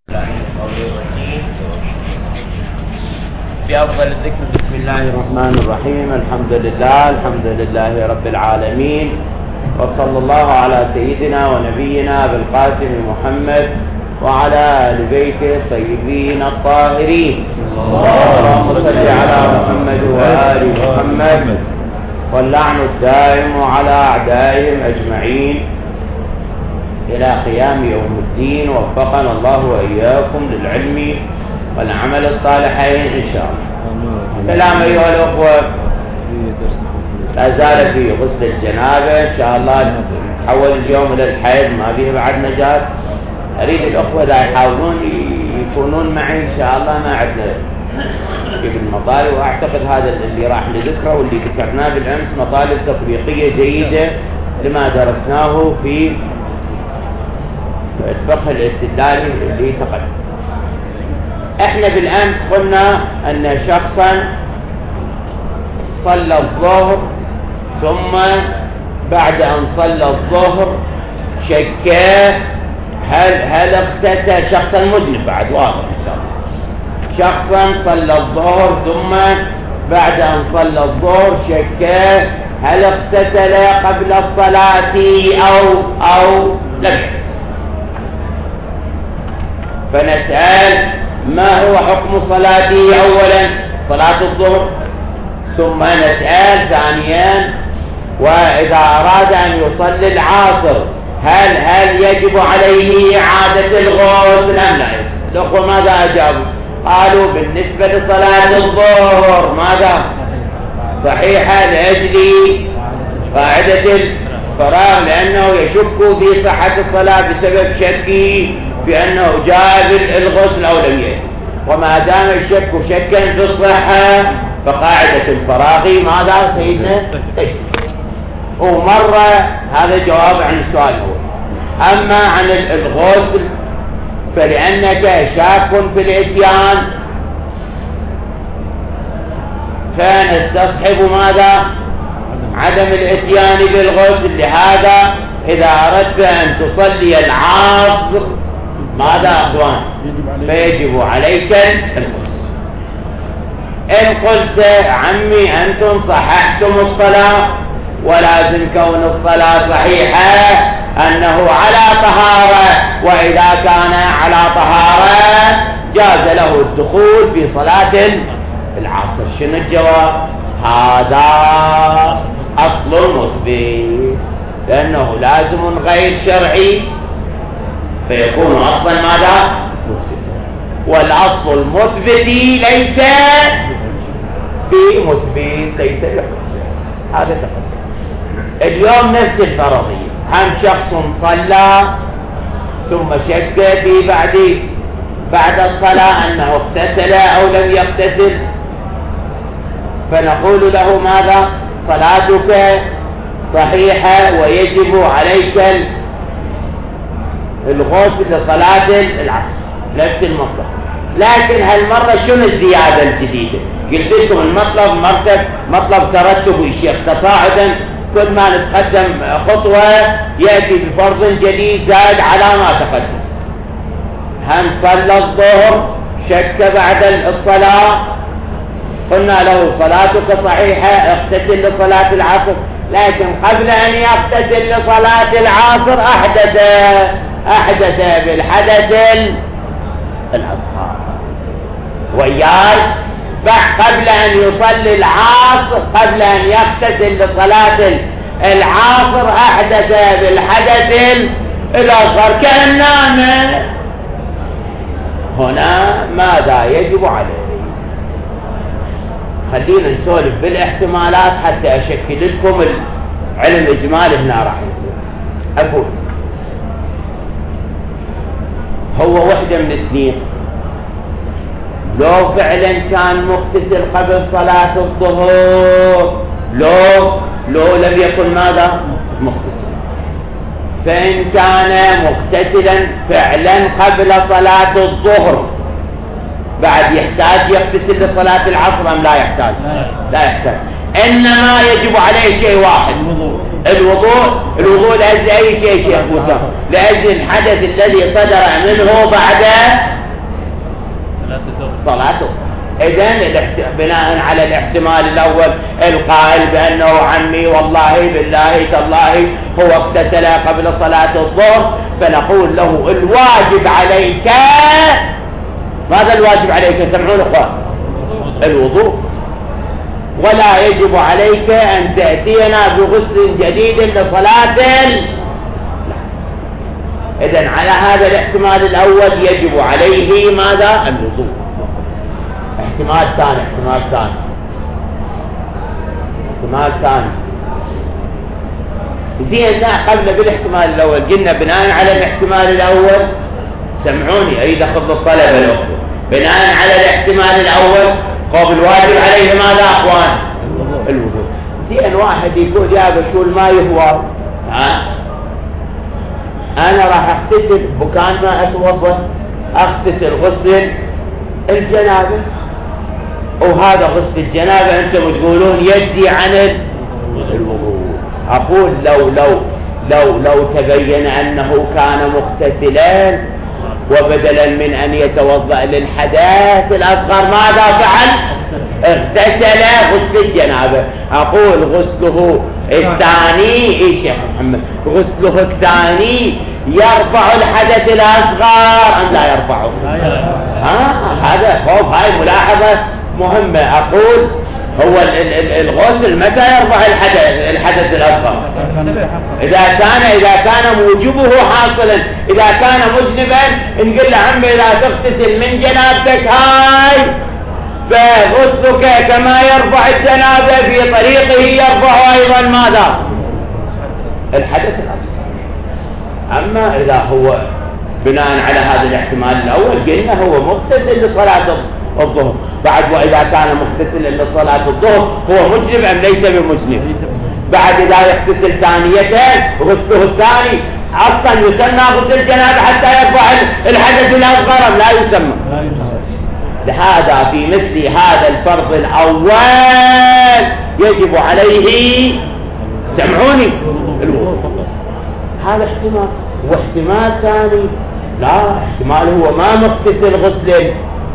بأفضل الذكر بسم الله الرحمن الرحيم. الحمد لله رب العالمين، وصلى الله على سيدنا ونبينا بالقاسم محمد وعلى آل بيته الطيبين الطاهرين. اللهم صل على محمد وآل محمد، واللعن الدائم على أعدائهم أجمعين إلى قيام يوم الدين. وفقنا الله وإياكم للعلم والعمل الصالحين إن شاء الله. كلام أيها الأخوة، لا زال في غسل الجنابة إن شاء الله. نحول اليوم إلى الحيض، ما به بعد نجاة. أريد الأخوة لا يحاولون يكونون معي إن شاء الله. ما عندنا في المطالب، وأعتقد هذا اللي راح لذكره واللي ذكرناه بالأمس مطالب تطبيقية جيدة لما درسناه في الفقه الاستدلالي اللي تقدم. احنا بالامس قلنا ان شخصا صلى الظهر، ثم بعد ان صلى الظهر شك هل اغتسل. شخصا مذنب بعد، واضح ان شاء الله. شخصا صلى الظهر ثم بعد ان صلى الظهر شك هل اغتسل قبل الصلاة او لم. فنسأل ما هو حكم صلاته أولا، صلاة الظهر، ثم نسأل ثانيا وإذا أراد أن يصلي العصر هل يجب عليه إعادة الغسل أم لا؟ الأخوة ماذا أجابوا؟ قالوا بالنسبة لصلاة الظهر ماذا؟ صحيحة لأجل قاعدة الفراغ، لأنه يشك في صحة الصلاة بسبب شكه بأنه جاء الغسل أو لم يجب. وما دام الشك شكا في الصحة فقاعدة الفراغ ماذا سيدنا؟ ومرة هذا جواب عن السؤال الأول. أما عن الغسل فلأنك شاك في الإتيان فنستصحب ماذا؟ عدم الإتيان بالغسل. لهذا إذا أردت أن تصلي العصر ماذا أخوان؟ فيجب عليك الغسل. إن قلت عمي أنتم صححتم الصلاة ولازم كون الصلاة صحيحة أنه على طهارة، وإذا كان على طهارة جاز له الدخول في صلاة العصر. شنو الجواب؟ هذا أصل مثبت، لأنه لازم غير شرعي فيكون أصلا ماذا؟ والأصل المثبت ليس بمثبت، ليس بحجة. هذا تقدم. اليوم نفس الفرضية. هم شخص صلى ثم شك في بعد الصلاة أنه اغتسل أو لم يغتسل، فنقول له ماذا؟ صلاتك صحيحة ويجب عليك الغسل لصلاة العصر. نفس المطلب، لكن هالمرة شنو الزيادة الجديدة؟ قلت لكم المطلب مطلب ترتبي شيخ تصاعدا، كل ما نتقدم خطوة يأتي بفرض جديد زاد على ما تقدم. هم صلى الظهر شك بعد الصلاة، قلنا له صلاتك صحيحة اغتسل لصلاة العصر، لكن قبل أن يغتسل لصلاة العصر أحدث بالحدث الأصغر. وياي قبل أن يصلي العصر، قبل أن يغتسل لصلاة العصر أحدث بالحدث الأصغر كأن نام. هنا ماذا يجب عليه؟ خلينا نسولف بالاحتمالات حتى أشكل لكم العلم الإجمالي هنا راح يصير. أقول هو وحدة من اثنين: لو فعلا كان مغتسل قبل صلاة الظهر، لو لم يكن ماذا؟ مغتسل. فإن كان مغتسلا فعلا قبل صلاة الظهر بعد يحتاج يغتسل لصلاة العصر أم لا يحتاج؟ لا يحتاج. إنما يجب عليه شيء واحد: الوضوء لأجل أي شيء شيخ موسى؟ لأجل الحدث الذي صدر منه صلاته. إذن بناء على الاحتمال الأول القائل بأنه عمي والله بالله تالله هو اغتسل قبل صلاة الظهر، فنقول له الواجب عليك، ماذا الواجب عليك؟ سمعون اخوان، الوضوء، ولا يجب عليك أن تأتينا بغسل جديد لصلاة. إذن على هذا الاحتمال الأول يجب عليه ماذا؟ الوضوء. احتمال ثاني زين. قبل بالاحتمال الأول قلنا بناء على الاحتمال الأول، سمعوني أريد أخذ الطلبة الأول، بناء على الاحتمال الأول قبل الواجب عليه ماذا أخوان؟ الوضوء. زين واحد يقول يا بشو الماء يهوى، أنا راح أغتسل بكان ما أتوضأ، أغتسل غسل الجنابة، وهذا غسل الجنابة أنتم تقولون يجزي عن الوضوء. أقول لو تبين أنه كان مغتسلا وبدلا من أن يتوضأ للحدث الأصغر ماذا فعل؟ اغتسل غسل الجنابة. أقول غسله الثاني إيش يا محمد؟ غسله الثاني يرفع الحدث الأصغر أم لا يرفعه؟ هذا خوف، هاي ملاحظة مهمة. أقول هو الغسل متى يرفع الحدث الأصغر؟ إذا كان موجبه حاصلا. إذا كان مذنبا نقول له عمي إذا تغتسل من جنابتك هاي فغسلك كما يرفع الجنابة في طريقه يرفع أيضا ماذا؟ الحدث الأصغر. أما إذا هو بناء على هذا الاحتمال الأول قلنا هو مغتسل لصلاة الظهر، بعد وإذا كان مغتسلا لصلاة الظهر هو مجنب أم ليس بمجنب؟ بعد إذا يغتسل ثانية غسله الثاني أصلا يسمى غسل الجنابة حتى يرفع الحدث الأصغر أم لا يسمى؟ لهذا في مثل هذا الفرض الأول يجب عليه، سمعوني، الوضوء. هذا احتمال. واحتمال ثاني لا، احتمال هو ما مغتسل غسل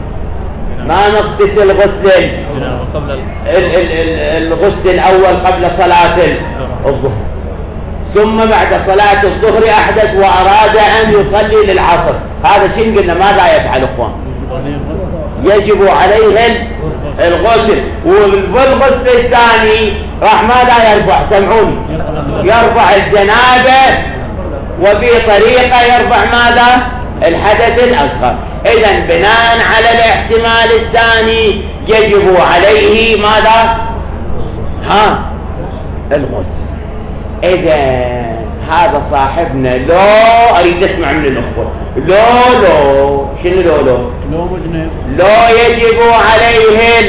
الغسل الأول قبل صلاة الظهر، ثم بعد صلاة الظهر أحدث وأراد أن يصلي للعصر، هذا شنو قلنا ماذا يفعل اخوان؟ يجب عليه الغسل. والغسل الثاني راح ماذا يرفع؟ سمعوني، يرفع الجنابة وفي طريقة يرفع ماذا؟ الحدث الأصغر. إذن بناء على الاحتمال الثاني يجب عليه ماذا؟ الغسل. إذن هذا صاحبنا لو أريد أسمع من الأخوة، لو شنو لو يجب عليه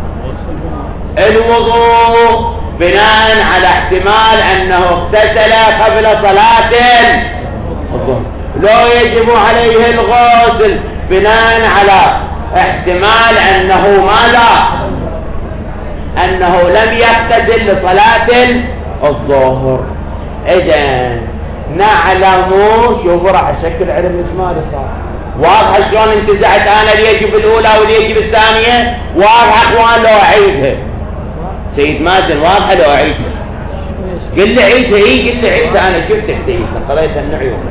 الوضوء بناء على احتمال أنه اغتسل قبل صلاة الظهر، لو يجب عليه الغسل بناء على احتمال أنه ماذا؟ أنه لم يغتسل لصلاة الظهر. إذن نعلم، شوفوا راح أشكل علم إجمالي صار واضح شلون انتزعت أنا ليجب الأولى وليجب الثانية؟ واضح أخوان لو أعيدها سيد مازن، واضحة لو أعيدها؟ قل لي عيدها. قل لي عيدها، أنا شفتك تعيدها قريتها النعيون.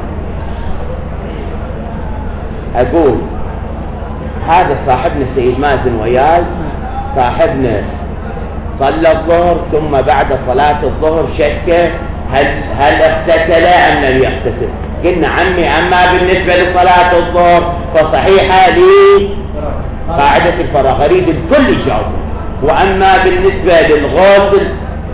أقول هذا صاحبنا سيد مازن وياي، صاحبنا صلى الظهر ثم بعد صلاة الظهر شك هل اغتسل أم لم يغتسل؟ قلنا عمي أما بالنسبة لصلاة الظهر فصحيحة لي قاعدة الفراغ، أريد الكل يجاوب. وأما بالنسبة للغسل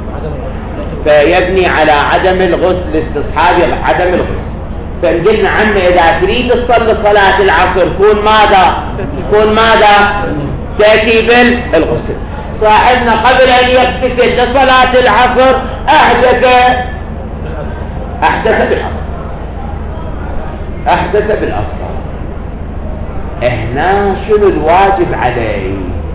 فيبني على عدم الغسل، استصحاب عدم الغسل. فقلنا عمي إذا تريد تصلي صلاة العصر كون ماذا؟ تأتي بالغسل. صاحبنا قبل أن يغتسل لصلاة العصر أحدث بالأصل. هنا شنو الواجب عليه؟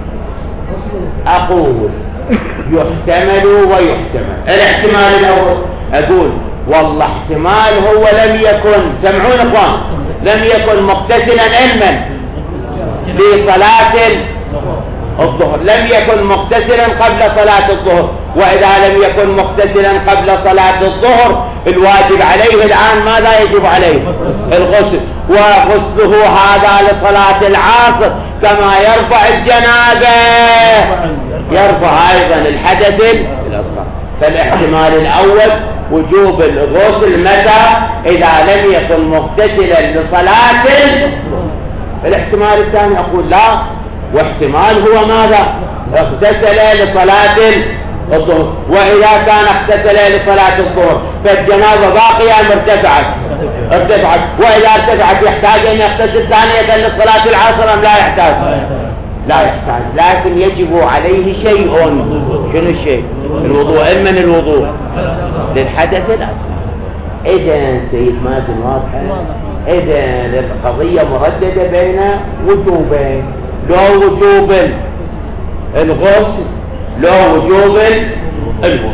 أقول يحتمل ويحتمل. الاحتمال الأول أقول والله احتمال هو لم يكن، سمعون اخوان، لم يكن مغتسلا علما لصلاة الظهر، لم يكن مغتسلا قبل صلاة الظهر، وإذا لم يكن مغتسلا قبل صلاة الظهر الواجب عليه الآن ماذا يجب عليه؟ الغسل، وغسله هذا لصلاة العصر كما يرفع الجنابة يرفع أيضا الحدث الأصغر. فالاحتمال الأول وجوب الغسل متى؟ إذا لم يكن مغتسلا لصلاة. الاحتمال الثاني أقول لا، واحتمال هو ماذا؟ اغتسل لصلاة الظهر، وإذا كان اغتسل لصلاة الظهر فالجنابة باقية أم ارتفعت؟ وإذا ارتفعت يحتاج أن يغتسل ثانية لصلاة العصر أم لا يحتاج؟ لا يحتاج، لكن يجب عليه شيء. شنو الشيء؟ الوضوء. من الوضوء؟ للحدث الأصغر. إذن سيد مازن واضحة؟ إذن القضية مرددة بين وجوبين، لو وجوب الغسل لو وجوب الوضوء.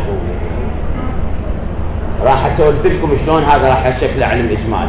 راح اسولف لكم شلون هذا راح شكل علم اجمالي.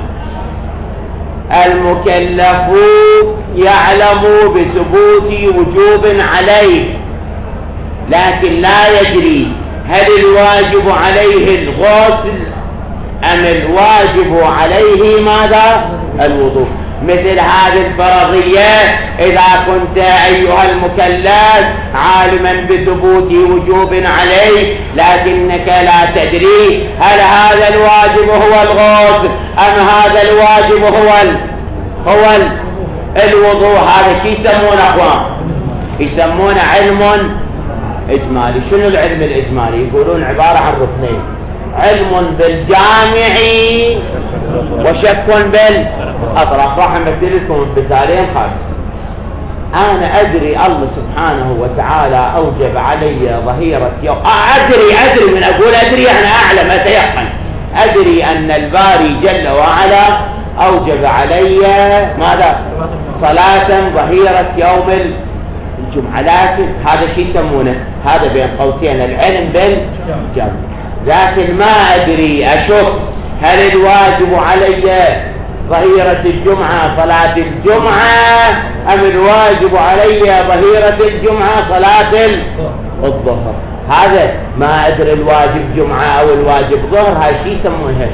المكلفون يعلم بثبوت وجوب عليه، لكن لا يدري هل الواجب عليه الغسل ام الواجب عليه ماذا؟ الوضوء. مثل هذه الفرضية إذا كنت أيها المكلف عالما بثبوت وجوب عليه لكنك لا تدري هل هذا الواجب هو الغسل أم هذا الواجب هو الوضوء، هذا شيء يسمونه أخوان؟ يسمونه علم إجمالي. شنو العلم الإجمالي؟ يقولون عبارة عن ركنين: علم بالجامع وشك بالأطراف. راح أمثل لكم مثالين خاص. أنا أدري الله سبحانه وتعالى أوجب علي ظهيرة يوم، أدري من أقول أدري أنا أعلم أتيقن، أدري أن الباري جل وعلا أوجب علي ماذا؟ صلاة ظهيرة يوم الجمعة، لكن هذا شيء يسمونه هذا بين قوسين العلم بالجامع. لكن ما أدري أشك هل الواجب علي ظهيرة الجمعة صلاة الجمعة أم الواجب علي ظهيرة الجمعة صلاة الظهر. هذا ما أدري الواجب جمعة أو الواجب ظهر، هذا شيء يسمونه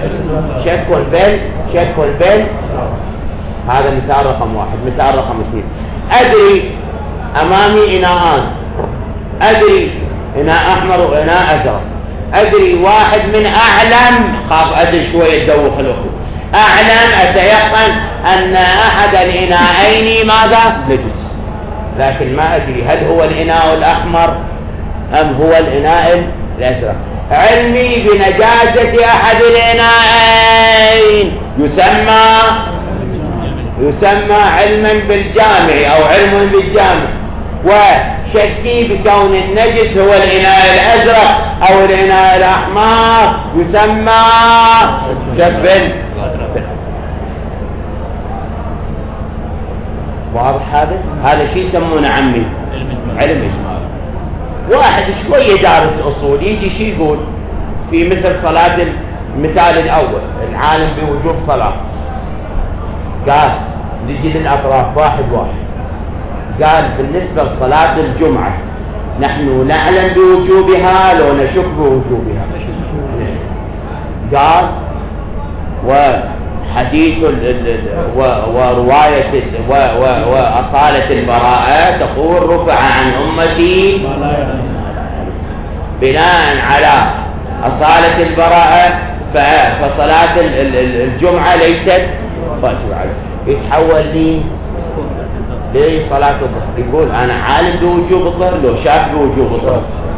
شك بين. هذا مثال رقم واحد. مثال رقم اثنين: أدري أمامي إناءان، أدري إناء أحمر وإناء أزرق، أدري واحد من أعلم، خاف أدري شوية دوخ الأخوة، أعلم أتيقن أن أحد الإناءين ماذا؟ نجس، لكن ما أدري هل هو الإناء الأحمر أم هو الإناء الأزرق. علمي بنجاسة أحد الإناءين يسمى علما بالجامع أو علم بالجامع، وشكي بكون النجس هو الإناء الأزرق أو الإناء الأحمر يسمى شك. واضح هذا شيء يسمونه عمي علم إجمالي. واحد شوية دارس أصول يجي شيء يقول في مثل صلاة المثال الأول العالم بوجوب صلاة، قال نجي للأطراف واحد قال بالنسبة لصلاة الجمعة نحن نعلم بوجوبها لو نشك بوجوبها. قال وحديث ورواية وأصالة البراءة تقول رفع عن أمتي بناء على أصالة البراءة فصلاة الجمعة ليست واجبة عليه. يتحول لي صلاة الظهر، يقول أنا عالم بوجوب الظهر لو شاف بوجوب الظهر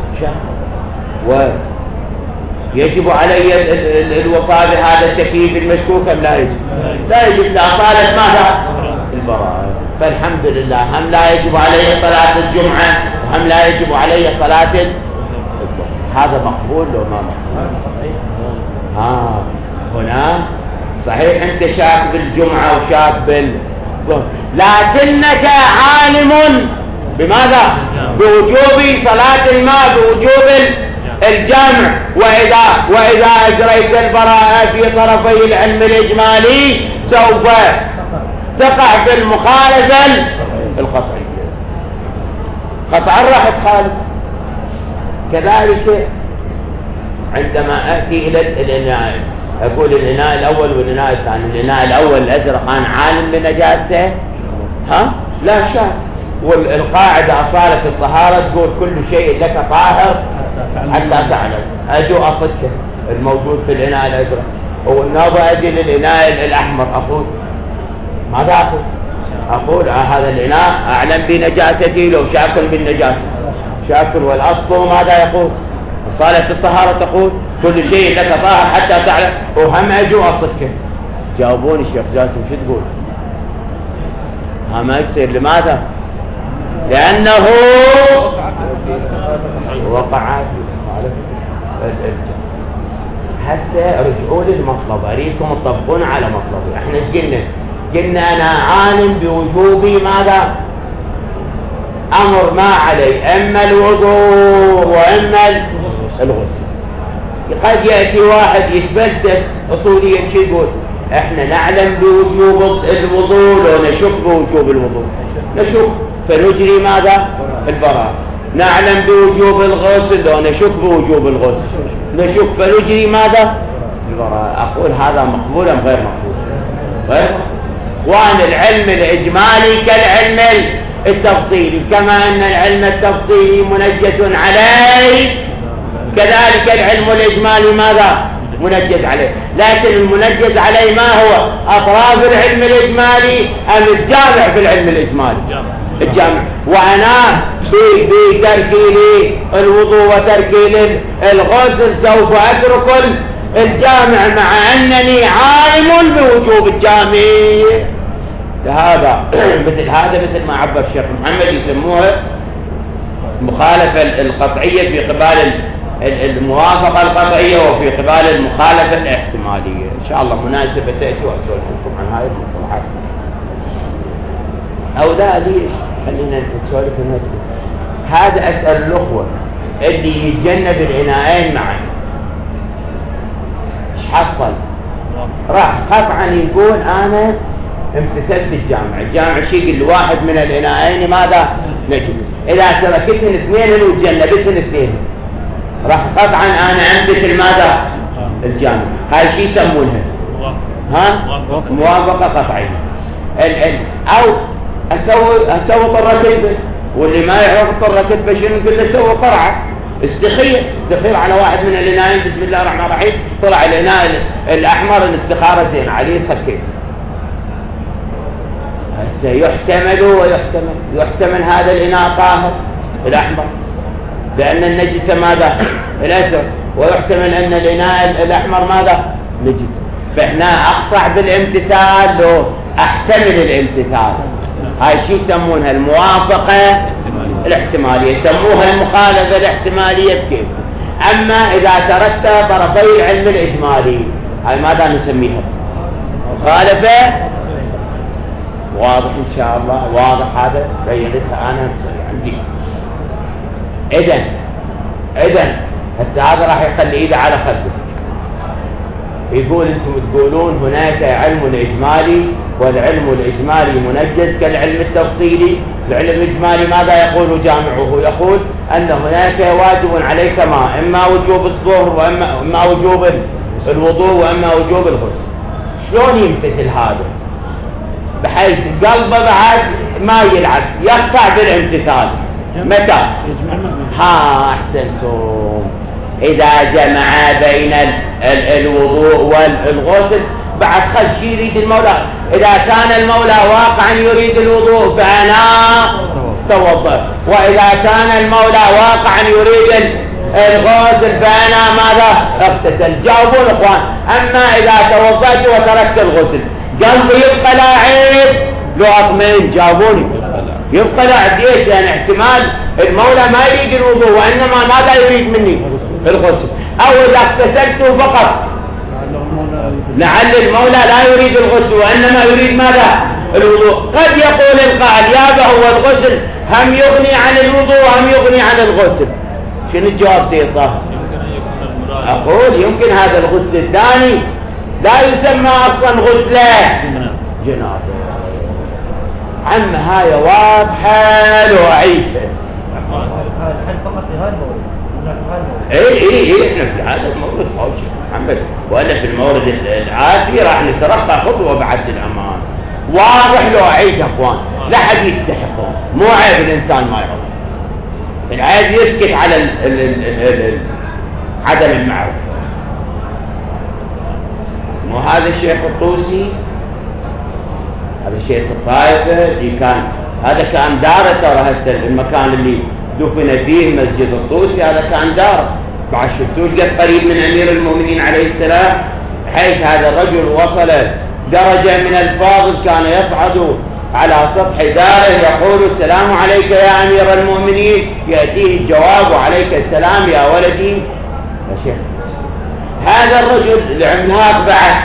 ويجب علي الوفاء بهذا التكليف المشكوك أم لا يجب؟ لا يجب لأصالة ماذا؟ البراءة. فالحمد لله هم لا يجب علي صلاة الجمعة وهم لا يجب علي صلاة الظهر. هذا مقبول لو ما مقبول؟ هنا صحيح أنت شاك بالجمعة وشاك بالظهر، لكنك عالم بماذا؟ بوجوب صلاة الماء، بوجوب الجمع. وإذا أجريت البراءة في طرفي العلم الإجمالي سوف تقع في المخالفة القطعية، قطعا راح تخالف. كذلك عندما أتي إلى الإناء، أقول الإناء الأول والإناء الثاني. الإناء الأول الأزرق أنا عالم بنجاسته؟ ها؟ لا شك. والقاعدة أصالة الطهارة تقول كل شيء لك طاهر حتى تعلم. أجو أصدك الموجود في الإناء الأزرق، والنظر أجي للإناء الأحمر أقول ماذا أقول؟ أقول هذا الإناء أعلم بنجاسته لو شاكل بالنجاسة شاكل. والأصل ماذا يقول؟ أصالة الطهارة تقول كل شيء لك طاهر حتى تعلم. وهم أجو أصدك. جاوبوني الشيخ جاسم شو تقول؟ ما يصير. لماذا؟ لأنه وقع هسه رجعوا للمطلب، أريكم تطبقون على مطلبي. احنا ايش قلنا؟ قلنا أنا عالم بوجوب ماذا؟ أمر ما علي، إما الوضوء وإما الغسل. قد يأتي واحد يتفلسف أصوليا شو يقول؟ احنا نعلم بوجوب الوضوء لو نشك بوجوب الوضوء، نشك فنجري ماذا؟ البراءة. نعلم بوجوب الغسل لو نشك بوجوب الغسل، نشك فنجري ماذا؟ البراءة. أقول هذا مقبول أم غير مقبول؟ غير مقبول. وأن العلم الإجمالي كالعلم التفصيلي، كما أن العلم التفصيلي منجز عليه كذلك العلم الإجمالي ماذا؟ منجز عليه. لكن المنجز عليه ما هو؟ أطراف العلم الإجمالي أم الجامع في العلم الإجمالي؟ الجامع. وأنا بتركي الوضوء وتركي الغسل سوف أترك الجامع مع أنني عالم بوجوب الجامع. مثل ما عبر الشيخ محمد يسموها مخالفة القطعية في قبال الموافقة القطعية وفي قبال المخالفة الاحتمالية. إن شاء الله مناسبة تأتي وأسأل لكم عن هذه المصطلحات. أو لا ليش خلينا نسولف نفسي. هذا أسأل الأخوة اللي يتجنب العنايين معي إيش حصل؟ راح قطعا يقول أنا امتثلت الجامع شيء الواحد من العنايين ماذا؟ نجم. إذا تركتهن اثنين وتجنبتهن اثنين راح قطعا أنا أمتثل ماذا؟ الجامع. هاي شيء يسمونها موافقة قطعية. أو أسوي طرة كذبة، واللي ما يعرف طرة كذبة شنو نقول له سوي قرعة استخير على واحد من العنايين. بسم الله الرحمن الرحيم طلع العناء الأحمر الاستخارة زين عليه سكت. هسه يحتمل ويحتمل هذا الإناء طاهر الأحمر لأن النجس ماذا؟ الأزرق، ويحتمل أن الإناء الأحمر ماذا؟ نجس. فإحنا أقطع بالامتثال لو أحتمل الامتثال. هاي شيء يسمونها الموافقة الاحتمالية، يسموها المخالفة الاحتمالية بكيف. أما إذا تركت طرفي العلم الإجمالي هاي ماذا نسميها؟ مخالفة. واضح إن شاء الله؟ واضح هذا؟ بينتها أنا عندي. إذن هسه هذا راح يخلي إيده على خده. يقول أنتم تقولون هناك علم إجمالي والعلم الإجمالي منجز كالعلم التفصيلي. العلم الإجمالي ماذا يقول جامعه؟ يقول أن هناك واجب عليك إما وجوب الظهر وإما وجوب الوضوء وإما وجوب الغسل. شلون يمتثل هذا؟ بحيث قلبه بعد ما يلعب يقطع بالامتثال. متى؟ أحسنتم. إذا جمع بين الوضوء والغسل بعد خل شيء يريد المولى. إذا كان المولى واقعا يريد الوضوء فأنا توضأ، وإذا كان المولى واقعا يريد الغسل فأنا ماذا؟ اغتسل. جاوبون اخوان. أما إذا توضأت وتركت الغسل قلبي يبقى لاعب لو أطمئن؟ جاوبوني. يبقى لاعب ليش؟ لأن احتمال المولى ما يريد الوضوء وإنما ماذا يريد مني؟ الغسل. أو إذا اغتسلت فقط لعل المولى لا يريد الغسل وإنما يريد ماذا؟ الوضوء. قد يقول القائل يا هو الغسل هم يغني عن الوضوء هم يغني عن الغسل. شنو الجواب سيد طاهر؟ أقول يمكن هذا الغسل الثاني لا يسمى أصلا غسلة جنابة. عم هاي واضحة لو عيشة. الحين فقط في هاي المورد. اي احنا في هذا المورد خوش محمد، والا في المورد العادي راح نترقى خطوة بعد الأمان. واضح لو عيش اخوان، لا حد يستحقون، مو عيب الانسان ما يعرف. العيب يسكت على عدم المعرفة. مو هذا الشيخ الطوسي، هذا الشيخ الطائفة اللي كان، هذا كان داره ترى. هسه المكان اللي دفن فيه مسجد الطوسي هذا كان داره. بعد شفتوش قد قريب من امير المؤمنين عليه السلام، حيث هذا الرجل وصل درجة من الفاضل كان يصعد على سطح داره يقول السلام عليك يا امير المؤمنين، يأتيه الجواب وعليك السلام يا ولدي يا شيخ. هذا الرجل العملاق بعد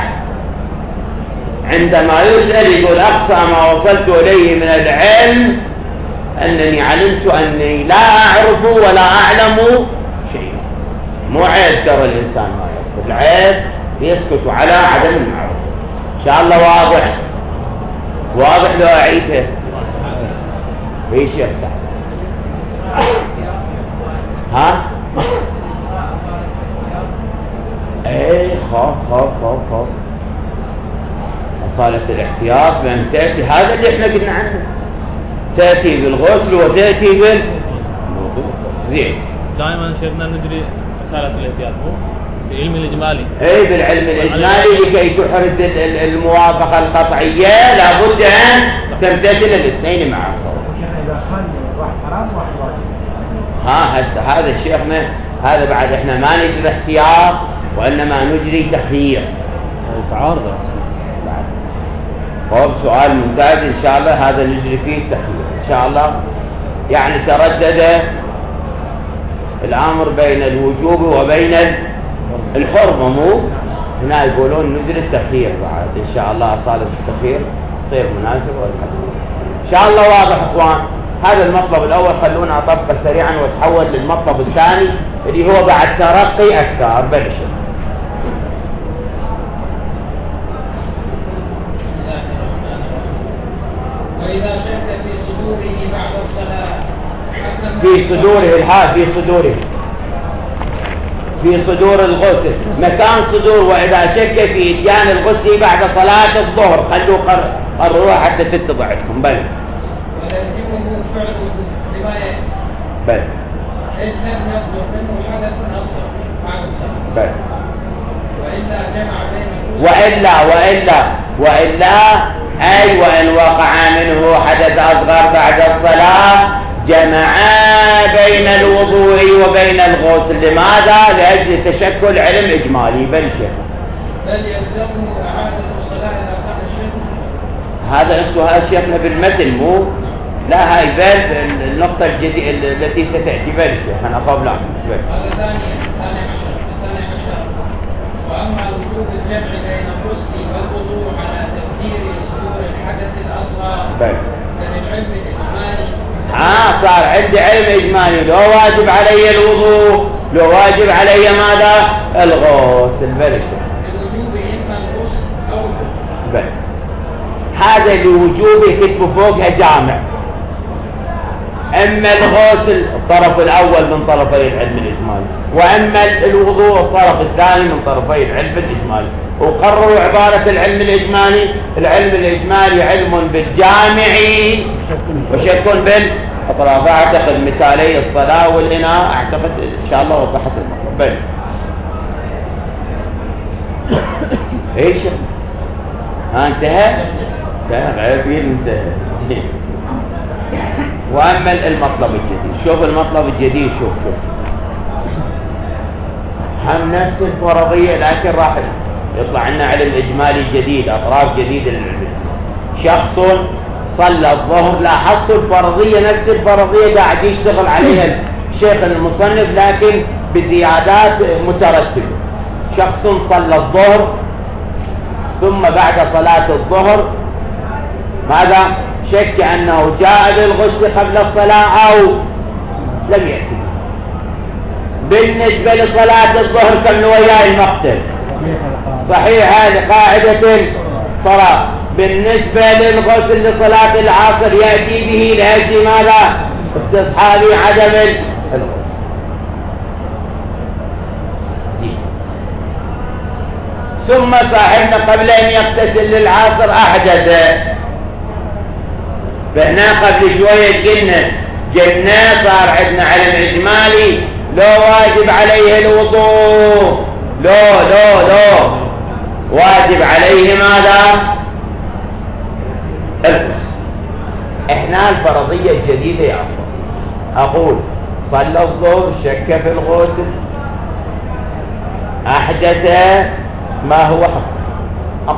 عندما يسأل يقول أقصى ما وصلت إليه من العلم أنني علمت أني لا أعرف ولا أعلم شيء. مو عيب ترى الإنسان ما يعرف، العيب يسكت على عدم المعرفة. إن شاء الله واضح لو أعيده. ايش يا سعد؟ ها؟ ايه خاف أصالة الاحتياط بأن تأتي، هذا اللي احنا قلنا عنه، تأتي بالغسل وتأتي بالوضوء. زين، دائما شيخنا ندري أصالة الاحتياط مو بالعلم الإجمالي. ايه بالعلم الإجمالي لكي تحرز الموافقة القطعية لابد أن تمتثل الاثنين معا. إذا كان واحد حرام واحد واجب. هسه هذا شيخنا، هذا بعد احنا ما نجري احتياط وإنما نجري تخيير. تعارض طيب سؤال ممتاز إن شاء الله، هذا نجري فيه التخيير إن شاء الله. يعني تردد الأمر بين الوجوب وبين الحرمة، مو هنا يقولون نجري التخيير بعد إن شاء الله. أصالة التخيير تصير مناسب والحمد إن شاء الله. واضح إخوان؟ هذا المطلب الأول، خلونا أطبقه سريعا وتحول للمطلب الثاني اللي هو بعد ترقي أكثر. بلش. وإذا شك في صدوره بعد الصلاة في صدور الغسل، مكان صدور. وإذا شك في إتيان الغسل بعد صلاة الظهر، خلوا قرروها حتى تتضع لكم. بل ولازمه فعله بما يأتي. بل إن لم يصدر منه حدث أصغر بعد الصلاة. بل وإلا جمع بين وإلا أي وإن وقع منه حدث أصغر بعد الصلاة جمعا بين الوضوء وبين الغسل. لماذا؟ لأجل تشكل علم إجمالي. بل يلزمه إعادة الصلاة إذا كان الشك. هذا أنتم هذا شيخنا بالمثل، مو لا هاي بل النقطة الجديدة التي ستأتي. بل شيخنا قبل هذا ثاني عشر. وأما وجود الجمع بين الغسل والوضوء على تقدير صدور الحدث الأصغر فللعلم الإجمالي. صار عندي علم إجمالي، لو واجب علي الوضوء، لو واجب علي ماذا؟ الغسل. بل الوجوب إما الغسل أو الوضوء. بل هذا لوجوب كتب فوقها جامع. أما الغسل الطرف الأول من طرفي العلم الإجمالي، وأما الوضوء الطرف الثاني من طرفي العلم الإجمالي. وقرروا عبارة العلم الإجمالي: العلم الإجمالي علم بالجامع وشك بالأطراف. أعتقد مثالي الصلاة والإناء، أعتقد إن شاء الله وضحت المطلب. بل إيش انتهى غير انتهى. وأما المطلب الجديد، شوف المطلب الجديد، شوف هم نفس الفرضية لكن راح يطلع لنا علم إجمالي جديد، أطراف جديدة للعلم. شخص صلى الظهر، لاحظت الفرضية نفس الفرضية قاعد يشتغل عليها الشيخ المصنف لكن بزيادات مترتبة. شخص صلى الظهر ثم بعد صلاة الظهر ماذا؟ شك أنه جاء للغسل قبل الصلاة أو لم يأتي. بالنسبة لصلاة الظهر كم وياه المقتل؟ صحيح، هذه قاعدة صلاة. بالنسبة للغسل لصلاة العصر يأتي به لأجل ماذا؟ استصحاب عدم الغسل. ثم صاحبنا قبل أن يغتسل للعصر أحدث، فهنا قبل شوية قلنا صار عندنا علم إجمالي لو واجب عليه الوضوء، لو واجب عليه ماذا؟ الغسل. احنا الفرضية الجديدة يا أقول صلى الظهر شك في الغسل أحدث ما هو حق.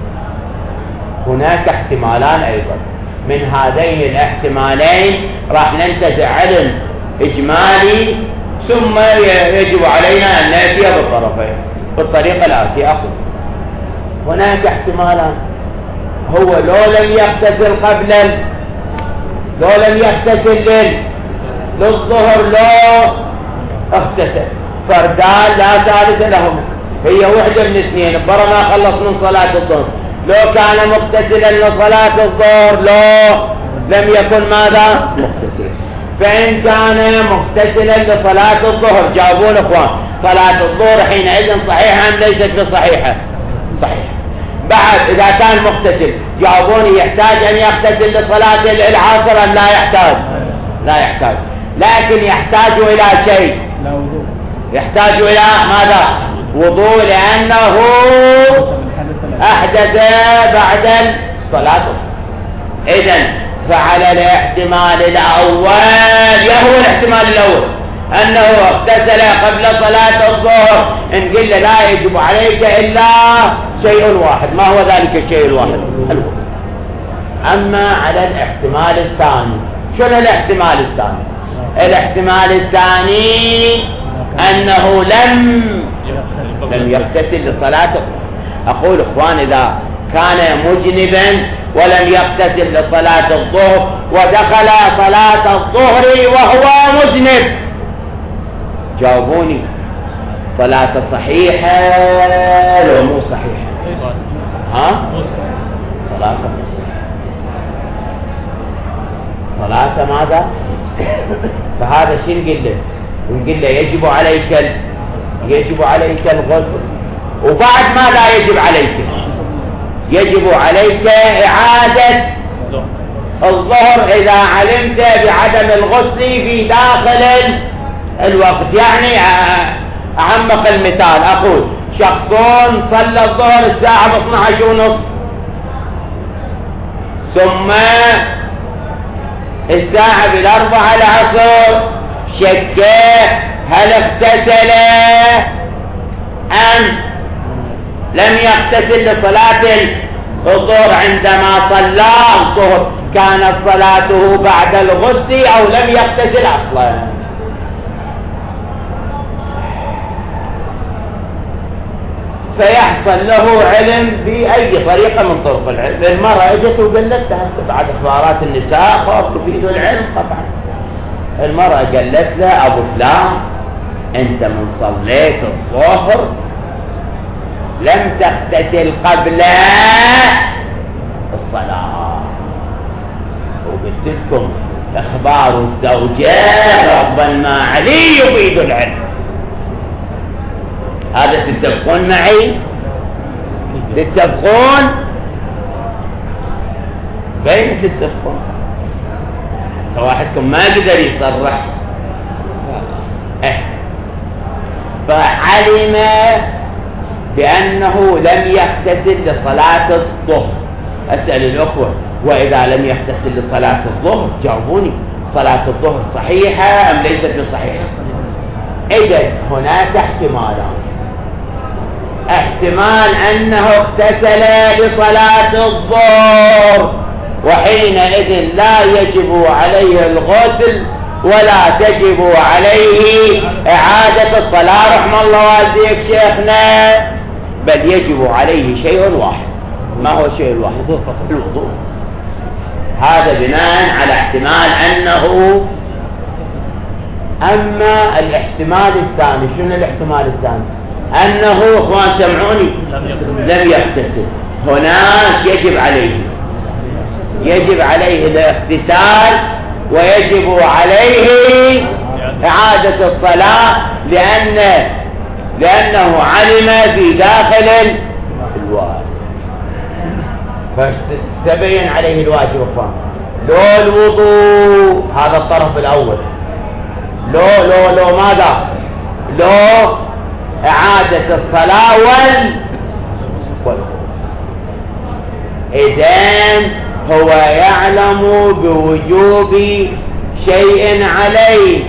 هناك احتمالان أيضا، من هذين الاحتمالين راح ننتزع علم إجمالي ثم يجب علينا أن نأتي بالطرفين بالطريقة الآتية. أقول هناك احتمالان، هو لو لم يغتسل لو لم يغتسل للظهر لو اغتسل فردان لا ثالث لهما، هي وحدة من اثنين، برا ما خلص من صلاة الظهر. لو كان مغتسلا لصلاة الظهر لو لم يكن ماذا؟ مغتسلا. فإن كان مغتسلا لصلاة الظهر، جاوبون اخوان، صلاة الظهر حينئذ صحيحة أم ليست بصحيحة؟ صحيح. بعد إذا كان مغتسل جاوبوني، يحتاج أن يغتسل لصلاة العصر أم لا يحتاج؟ لا يحتاج، لكن يحتاج إلى شيء، يحتاج إلى ماذا؟ وضوء، لأنه أحدث بعد الصلاة. إذن فعلى الاحتمال الأول، يهو الاحتمال الأول أنه اغتسل قبل صلاة الظهر، إن قل لا يجب عليك إلا شيء واحد. ما هو ذلك الشيء الواحد؟ الوضوء. أما على الاحتمال الثاني، شنو الاحتمال الثاني؟ الاحتمال الثاني أنه لم يغتسل لصلاة. أقول إخوان، إذا كان مجنبا ولم يغتسل لصلاة الظهر ودخل صلاة الظهر وهو مجنب، جاوبوني، صلاة صحيحة لو مو صحيحة؟ صلاة صلاة ماذا؟ فهذا شيء نقول له يجب عليك الغسل. وبعد ما لا يجب عليك، يجب عليك إعادة الظهر إذا علمت بعدم الغسل في داخل الوقت. يعني أعمق المثال، أقول شخصون صلى الظهر الساعة 12:30، ثم الساعة 4 العصر شك هل اغتسل أم لم يغتسل لصلاة الظهر. عندما صلى الظهر كانت صلاته بعد الغسل أو لم يغتسل أصلا. فيحصل له علم بأي طريقة من طرق العلم. المرأة اجت وقالت لها بعد اخبارات النساء خوف تفيد العلم طبعا. المرأة قالت له أبو فلان، أنت من صليت الظهر لم تغتسل قبل الصلاة، وقلت لكم إخبار الزوجات ربا ما علي يفيد العلم. هذا تتفقون معي؟ تتفقون؟ بين تتفقون؟ واحدكم ما قدر يصرح. فعلم بأنه لم يغتسل لصلاة الظهر. أسأل الأخوة، وإذا لم يغتسل لصلاة الظهر جاوبوني، صلاة الظهر صحيحة أم ليست بصحيحة؟ إذن هناك احتمالان. احتمال أنه اغتسل لصلاة الظهر وحينئذ لا يجب عليه الغسل ولا تجب عليه إعادة الصلاة رحم الله والديك شيخنا، بل يجب عليه شيء واحد. ما هو شيء الواحد؟ الوضوء. هذا بناء على احتمال أنه. أما الاحتمال الثاني، شنو الاحتمال الثاني؟ أنه، إخوان سمعوني، لم يغتسل. هناك يجب عليه الاغتسال ويجب عليه إعادة الصلاة لأنه علم في داخل الواجب، فاستبين عليه الواجب. لو الوضوء، هذا الطرف الأول، لو ماذا؟ لو إعادة الصلاة إذن هو يعلم بوجوب شيء عليه،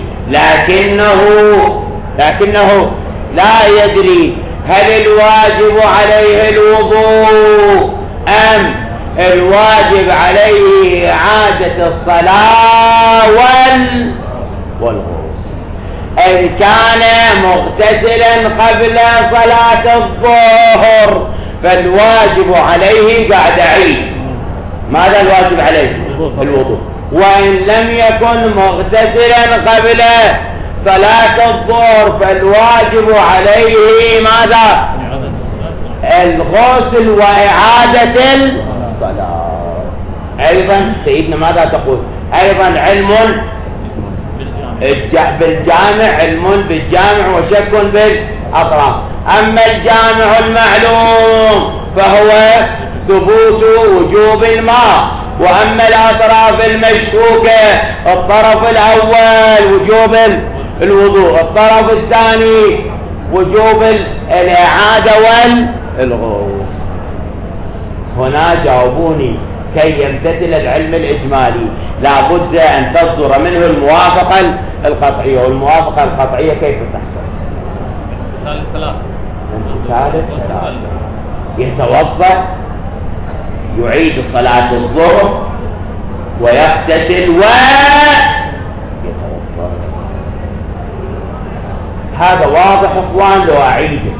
لكنه لا يدري هل الواجب عليه الوضوء أم الواجب عليه إعادة الصلاة والغسل. إن كان مغتسلا قبل صلاة الظهر فالواجب عليه قاعد عيد. ماذا الواجب عليه؟ الوضوء. وإن لم يكن مغتسلا قبل صلاة الظهر فالواجب عليه ماذا؟ الغسل وإعادة الصلاة. أيضا سيدنا ماذا تقول؟ أيضا علم بالجامع، علم بالجامع وشك بالأطراف. أما الجامع المعلوم فهو ثبوت وجوب الماء، وأما الأطراف المشكوكة الطرف الأول وجوب الوضوء، الطرف الثاني وجوب الإعادة والغسل. هنا جاوبوني كي يمتثل العلم الإجمالي لابد أن تصدر منه الموافقة القطعية، والموافقة القطعية كيف تحصل؟ يتوضأ، يعيد صلاة الظهر ويغتسل ويتوضأ. هذا واضح اخوان؟ لو اعيده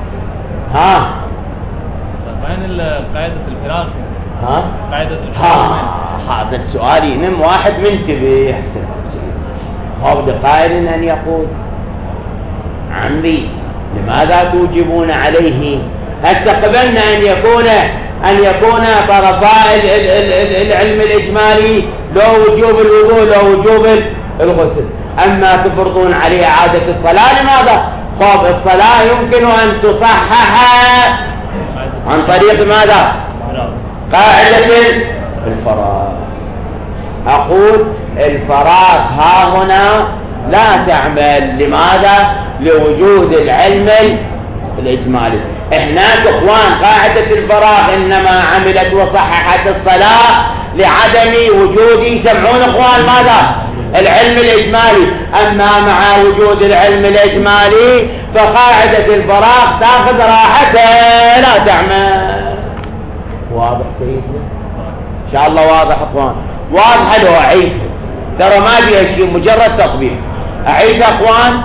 وين قاعدة الفراش؟ قاعدة هذا سؤالي. نم واحد منتبه يحسن هو قائل ان يقول عمي لماذا توجبون عليه؟ هل تقبلنا أن يكون طرفاء العلم الإجمالي لو وجوب الوضوء لو وجوب الغسل، أما تفرضون عليه إعادة الصلاة لماذا؟ طب الصلاة يمكن أن تصحح عن طريق ماذا؟ قاعدة الفراغ. أقول الفراغ ها هنا لا تعمل. لماذا؟ لوجود العلم الإجمالي. هناك اخوان قاعدة الفراغ انما عملت وصححت الصلاة لعدم وجود، يسمعون اخوان ماذا؟ العلم الإجمالي. اما مع وجود العلم الإجمالي فقاعدة الفراغ تاخذ راحتها لا تعمل. واضح سيدنا؟ ان شاء الله واضح اخوان؟ واضح. لو اعيد ترى ما بيها شيء، مجرد تطبيق. اعيد اخوان؟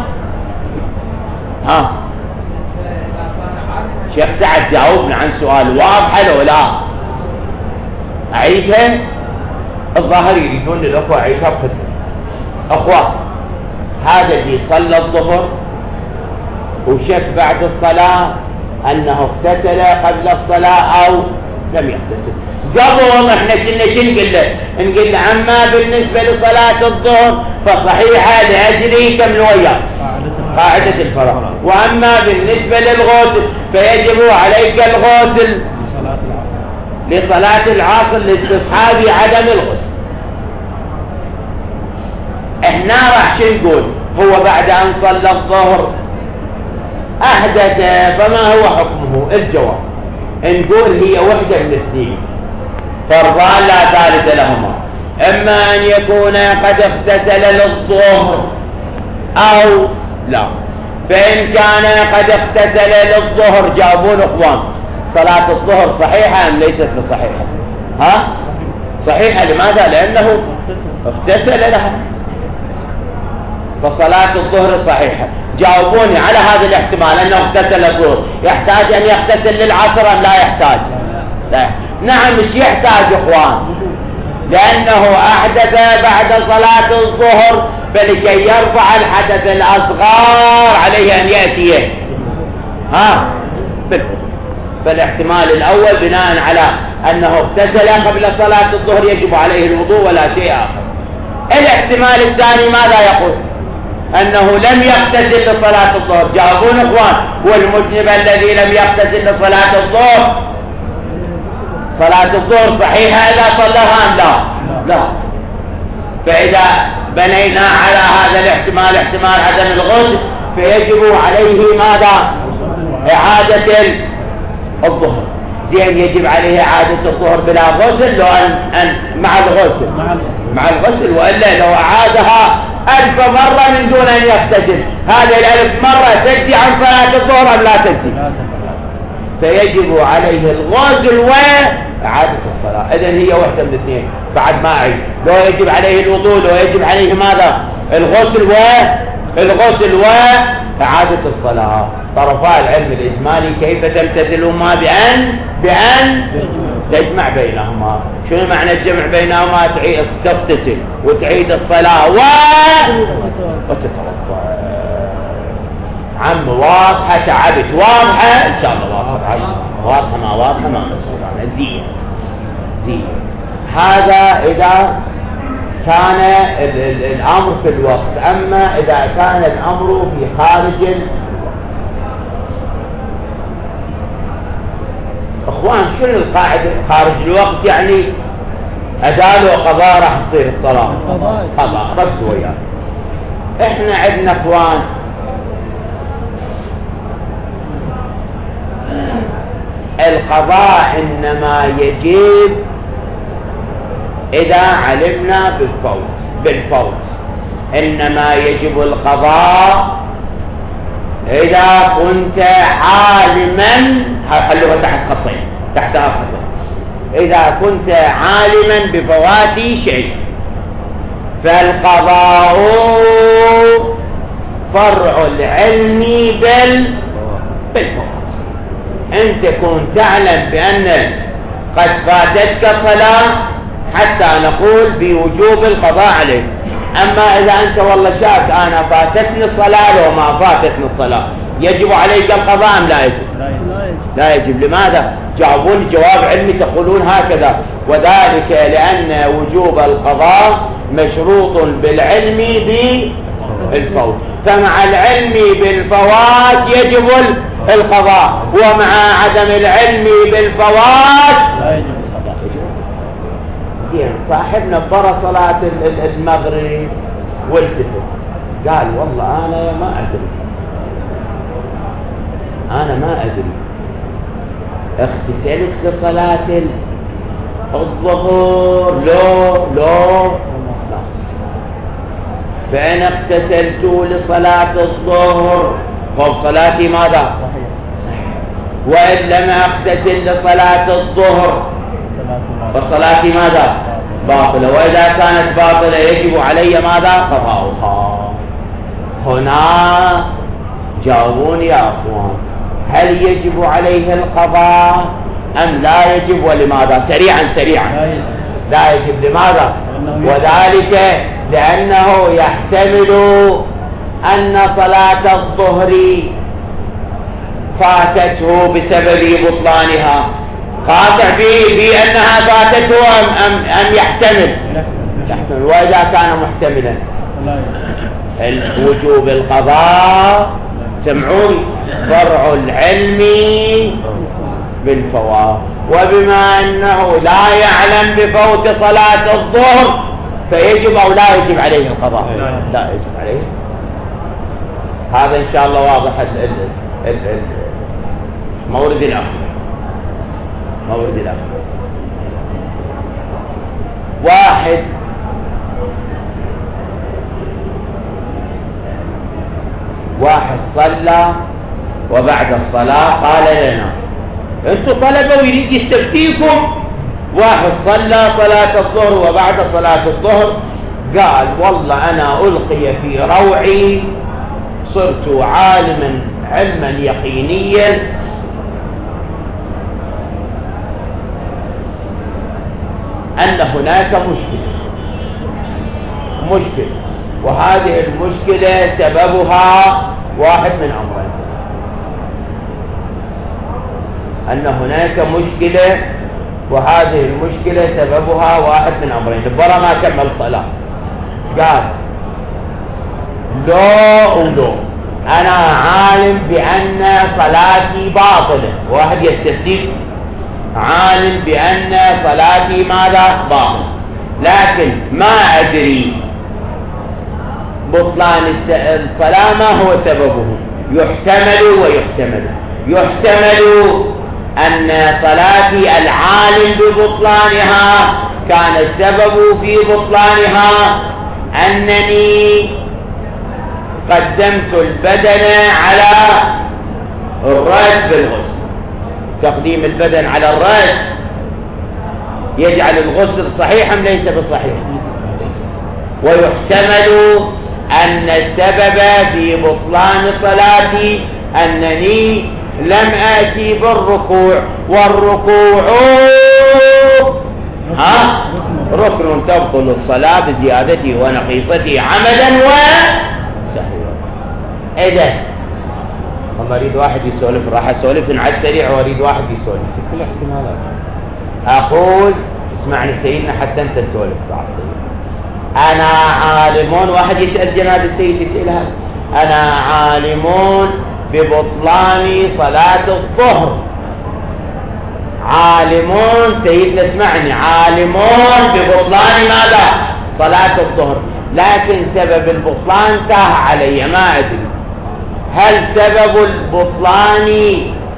شيخ سعد جاوبنا عن سؤال واضح لو لا اعيدها؟ الظاهر يريدون الاخوة اعيدها بخدمة. اخوة هذا اللي صلى الظهر وشك بعد الصلاة انه اغتسل قبل الصلاة او لم يغتسل. قبل احنا نقول له اما بالنسبة لصلاة الظهر فصحيحة لاجل كم الوياه قاعدة الفراغ، واما بالنسبة للغسل فيجب عليك الغسل لصلاة العصر لاستصحاب عدم الغسل. احنا راح نقول هو بعد ان صلى الظهر احدث فما هو حكمه؟ الجواب نقول هي وحدة من اثنين، فرضان لا ثالث لهما. اما ان يكون قد اغتسل للظهر او لا. فإن كان قد اغتسل للظهر جابون اخوان صلاة الظهر صحيحة ام ليست بصحيحة؟ صحيحة. لماذا؟ لانه اغتسل لها، فصلاة الظهر صحيحة. جاوبوني على هذا الاحتمال انه اغتسل الظهر، يحتاج ان يغتسل للعصر ام لا يحتاج؟ لا. نعم مش يحتاج اخوان، لانه احدث بعد صلاة الظهر، فلكي يرفع الحدث الاصغر عليه ان يأتيه فالاحتمال الأول بناء على أنه اغتسل قبل صلاة الظهر يجب عليه الوضوء ولا شيء آخر. الاحتمال الثاني ماذا يقول؟ أنه لم يغتسل لصلاة الظهر. جاوبون إخوان، والمذنب الذي لم يغتسل لصلاة الظهر صلاة الظهر صحيحة إذا صلىها أم لا؟ لا. فإذا بنينا على هذا الاحتمال احتمال عدم الغسل فيجب عليه ماذا؟ إعادة الظهر. زين، يجب عليه إعادة الظهر بلا غسل لو أن مع الغسل مع الغسل، وإلا لو أعادها 1000 مرة من دون أن يغتسل هذه ال1000 مرة تجزي عن صلاة الظهر أم لا تجزي؟ فيجب عليه الغسل وإعادة الصلاة. إذن هي واحدة من الاثنين. بعد ما أعيد، لو يجب عليه الوضوء لو يجب عليه ماذا؟ الغسل وإعادة الصلاة. طرفا العلم الإجمالي كيف تمتثلهما؟ بأن تجمع بينهما. شنو معنى الجمع بينهما؟ تغتسل وتعيد الصلاة وتتوضأ. عم واضحة؟ تعبت؟ واضحة إن شاء الله. واضحة ما واضحة ما مسؤول عنها. زين. هذا إذا كان الأمر في الوقت. أما إذا كان الأمر في خارج اخوان، شنو القاعدة خارج الوقت؟ يعني أداء وقضاء راح تصير الصلاة قضاء. ركزوا وياه. احنا عندنا اخوان القضاء إنما يجب إذا علمنا بالفوت. إنما يجب القضاء إذا كنت عالما. خلوها تحت خطين، تحتها خطين. إذا كنت عالما بفوات شيء فالقضاء فرع العلم بالفوت. أنت كنت تعلم بأن قد فاتتك صلاة حتى نقول بوجوب القضاء عليك. أما إذا أنت والله شاك أنا فاتتني الصلاة لو ما فاتتني الصلاة يجب عليك القضاء أم لا يجب؟ لا يجب. لماذا؟ جاوبون جواب علمي تقولون هكذا، وذلك لأن وجوب القضاء مشروط بالعلم بالفوت. فمع العلم بالفوات يجب القضاء، ومع عدم العلم بالفوات لا يجب القضاء. صاحبنا برا صلاة المغرب والفتح قال والله أنا ما أدري اغتسلت لصلاة الظهر لو فإن اغتسلت لصلاة الظهر فصلاتي ماذا؟ وإن لم اغتسل لصلاة الظهر فصلاتي ماذا؟ باطلة. وإذا كانت باطلة يجب علي ماذا؟ قضاؤها. هنا جاوبوني يا أخوان، هل يجب عليه القضاء أم لا يجب؟ ولماذا؟ سريعا. لا يجب. لماذا؟ وذلك لأنه يحتمل أن صلاة الظهر فاتته بسبب بطلانها. قاطع بأنها فاتته أم يحتمل؟ وإذا كان محتملا وجوب القضاء سمعون فرع العلم بالفوات. وبما أنه لا يعلم بفوت صلاة الظهر فيجب أو لا يجب عليه القضاء؟ لا يجب عليه. هذا إن شاء الله واضح. مورد الأخر واحد صلى وبعد الصلاة قال لنا انتوا طلبة ويريد يستفتيكم. واحد صلى صلاة الظهر وبعد صلاة الظهر قال والله أنا ألقي في روعي صرت عالما علما يقينيا أن هناك مشكلة، وهذه المشكلة سببها واحد من أمرين. أن هناك مشكلة، وهذه المشكلة سببها واحد من أمرين. البرا ما كمل صلاة، قال لو أنا عالم بأن صلاتي باطلة، واحد يستفتي عالم بأن صلاتي ماذا؟ باطلة، لكن ما أدري بطلان الصلاة ما هو سببه. يحتمل ويحتمل. يحتمل أن صلاتي العالم ببطلانها كان السبب في بطلانها أنني قدمت البدن على الرأس بالغسل. تقديم البدن على الرأس يجعل الغسل صحيحا ليس بصحيح. ويحتمل أن السبب في بطلان صلاتي أنني لم آتي بالركوع، والركوع ركن تبطل الصلاة بزيادته ونقيصته عمدا وسهوا. إذا والله أريد واحد يسولف، راح أسولف على السريع وأريد واحد يسولف كل احتمالات. أقول اسمعني سيدنا حتى أنت تسولف بعد سيدنا. أنا عالمون، واحد يسأل جناب السيد يسألها، أنا عالمون ببطلان صلاة الظهر. عالمون سيدنا اسمعني، عالمون ببطلان ماذا؟ صلاة الظهر، لكن سبب البطلان تاه علي ما أدري. هل سبب البطلان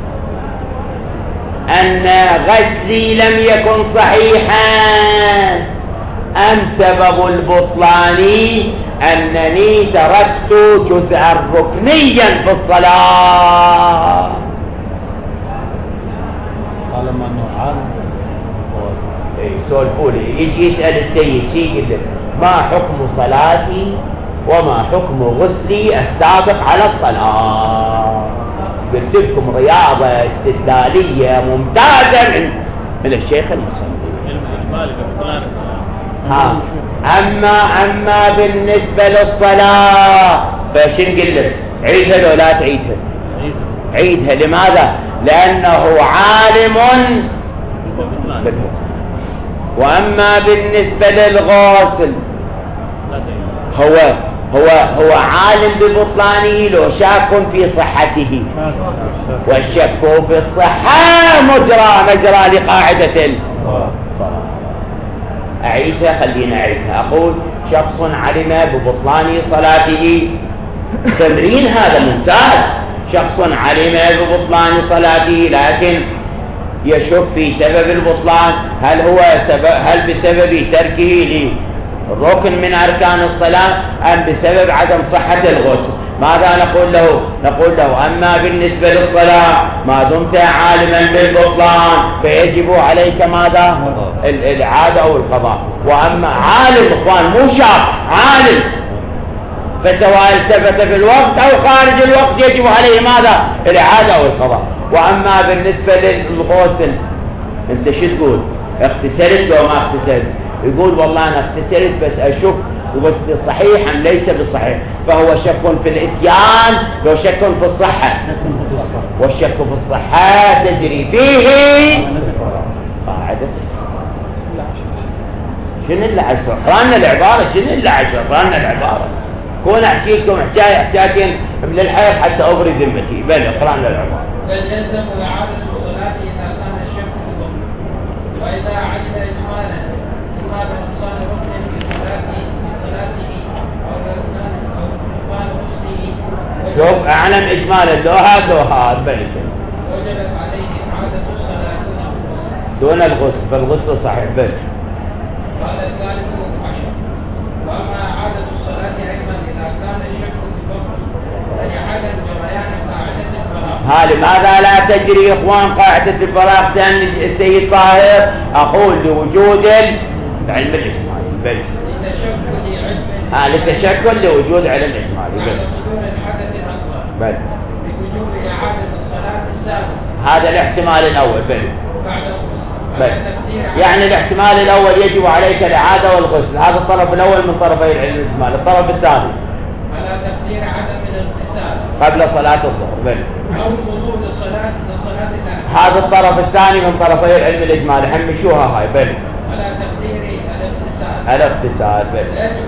أن غسلي لم يكن صحيحا، أم سبب البطلان أنني تركت جزءا ركنيا في الصلاة؟ طالما أنه عالم سولفولي. يجي يسأل السيد شيء كده، ما حكم صلاتي وما حكم غسلي السابق على الصلاة؟ قلت لكم رياضة استدلالية ممتازة من الشيخ المصلي. المالك بطلان الصلاة. أما بالنسبة للصلاة فشن قلت عيدها لو لا تعيدها؟ عيدها. لماذا؟ لأنه عالم بالبطلان. وأما بالنسبة للغاسل هو عالم ببطلانه لو شاك في صحته، والشك في الصحة مجرى لقاعدة أعيدها. خلينا أعيدها. أقول شخص علم ببطلان صلاته، تمرين هذا ممتاز. شخص علم ببطلان صلاته لكن يشك في سبب البطلان، هل بسبب تركه لركن من أركان الصلاة أم بسبب عدم صحة الغسل؟ ماذا نقول له؟ نقول له أما بالنسبة للصلاة ما دمت عالما بالبطلان فيجب عليك ماذا؟ الإعادة أو القضاء. وأما عالم إخوان مو شاب، عالم، فسواء التفت في الوقت أو خارج الوقت يجب عليه ماذا؟ الإعادة أو القضاء. وأما بالنسبة للغسل أنت شو تقول؟ اغتسلت لو ما اغتسلت؟ يقول والله أنا اغتسلت بس أشك وغسل صحيح أم ليس بصحيح، فهو شك في الإتيان لو شك في الصحة، والشك في الصحة تجري فيه قاعدة. شنو اللي عشر؟ اقرأنا العبارة. شنو اللي عشر؟ اقرأنا العبارة. كون أحكيكم حكاية من الحياة حتى أبرد ذمتي. بل اقرأنا العبارة. بل يلزم إعادة الصلاة إذا كان الشك بالضبط، وإذا علم إجمالا إما بنقصان ركن في صلاته أو بنقصان غسله. شوف أعلم إجمالا لو هذا بل وجبت عليه إعادة الصلاة دون الغسل، فالغسل صحيح بل. قال الثالث عشر: وأما إعادة الصلاة أيضا إذا كان الشك بالضبط فلعدم جريان قاعدة الفراغ. لماذا لا تجري يا إخوان قاعدة الفراغ؟ سأل السيد طاهر. أقول لوجود العلم الإجمالي بل. لتشكل لوجود علم إجمالي بل. بعد صدور الحدث الأصغر بل. بوجوب إعادة الصلاة السابقة. هذا الاحتمال الأول بل. بعد بل. يعني الاحتمال الأول يجب عليك الإعادة والغسل. هذا الطرف الأول من طرفي العلم الإجمالي. الطرف الثاني على تقدير عدم الاغتسال قبل صلاة الظهر بل أو الوضوء لصلاة النافلة هذا الطرف الثاني من طرفي العلم الإجمالي حمشوها هاي بل على تقدير الاغتسال الاغتسال بل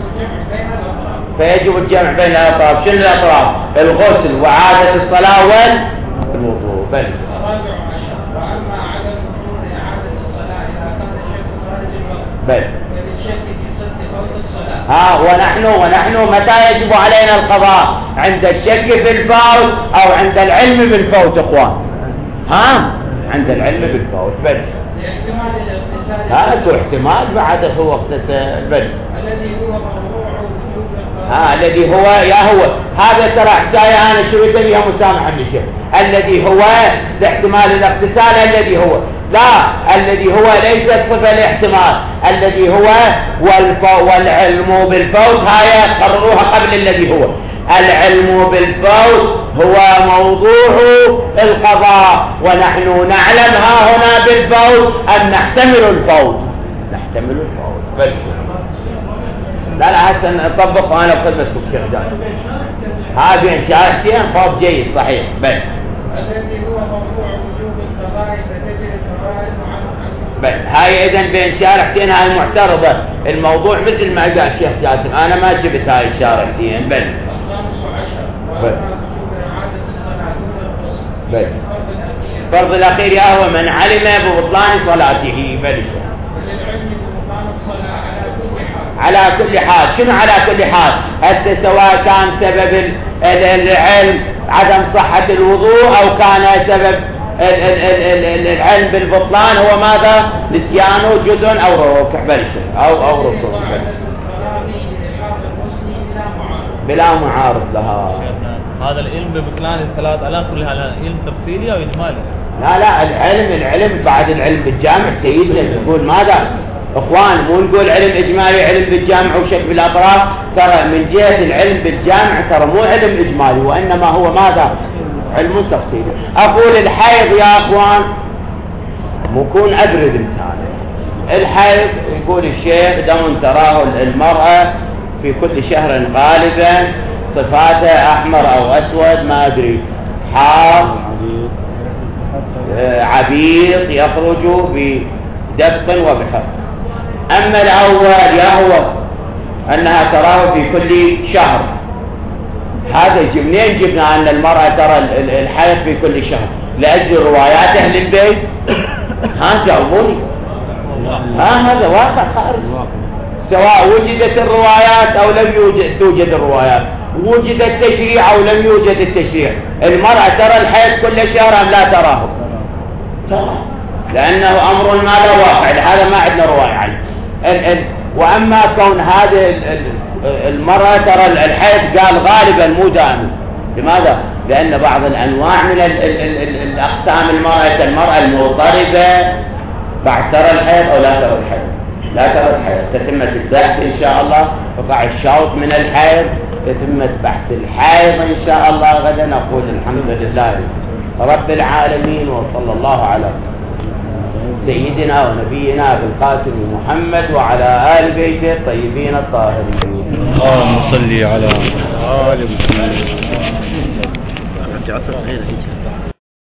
فيجب الجمع بين الأطراف. فيجب الجمع بين الأطراف. شنو الأطراف؟ الغسل وعادة الصلاة والوضوء بل الرابع عشر وأما عدم وجود إعادة الصلاة إذا كان الشك خارج الوقت بل فللشك في صدق فوت الصلاة. ونحن متى يجب علينا القضاء؟ عند الشك في الفوت أو عند العلم بالفوت اخوان؟ عند العلم بالفوت بل لاحتمال الاغتسال هذا احتمال بعد هو اغتسل بل الذي هو موضوع وجوب القضاء. الذي هو هذا ترى حكايه انا شريت بها مسامحه من الشيخ. الذي هو لاحتمال الاغتسال الذي هو الذي هو ليس صفه الاحتمال الذي هو والعلم بالفوت هاي قرروها قبل الذي هو العلم بالفوت هو موضوع القضاء ونحن نعلم ها هنا بالفوت أن نحتمل الفوت بل لا حسن نطبقه أنا بخدمتكم شيخ جاد هذه شارحتين فوت جيد صحيح بل الذي هو موضوع وجوب القضاء فتجري الفرائض عنه. بل هاي إذن بين شارحتين هاي معترضة الموضوع مثل ما قال الشيخ جاسم أنا ما جبت هاي الشارحتين بل الخامس عشر وأما وجوب إعادة الصلاة دون الغسل. بل الفرض فرض الأخير هو من علم ببطلان صلاته بل وللعلم ببطلان الصلاة على كل حال. شنو على كل حال؟ هسه سواء كان سبب العلم عدم صحة الوضوء أو كان سبب العلم بالبطلان هو ماذا؟ نسيانه جزء أو ركوع بل أو ركوع بلا معارض لها. هذا العلم ببطلان الصلاة على كل حال علم تفصيلي أو إجمالي؟ لا العلم بعد العلم بالجامع سيدنا نقول ماذا؟ اخوان مو نقول علم اجمالي علم بالجامع وشك بالاطراف ترى من جهة العلم بالجامع ترى مو علم اجمالي وانما هو ماذا؟ علم تفصيلي. اقول الحيض يا اخوان مكون ابرد مثال الحيض يقول الشيخ دم تراه المرأة في كل شهر غالبا صفاته احمر او اسود ما ادري حار عبيط يخرج بدفق وبحر. أما الأول هو أنها تراه في كل شهر هذا منين جبنا أن المرأة ترى الحيض في كل شهر؟ لأجل روايات أهل البيت جاوبوني هذا واقع خارج سواء وجدت الروايات أو لم توجد الروايات وجد التشريع أو لم يوجد التشريع المرأة ترى الحيض كل شهر أم لا تراه؟ لأنه أمر ما له واقع هذا ما عندنا رواية عنه. وأما كون هذه المرأة ترى الحيض قال غالبا مو دائما. لماذا؟ لأن بعض الأنواع من الأقسام المرأة المضطربة بعد ترى الحيض أو لا ترى الحيض لا ترى الحيض تتمة البحث إن شاء الله وقع الشوط من الحيض تتمة بحث الحيض إن شاء الله غدا نقول الحمد لله رب العالمين وصلى الله على سيدنا ونبينا بالقاسم محمد وعلى آل بيته الطيبين الطاهرين. اللهم صل على آل محمد.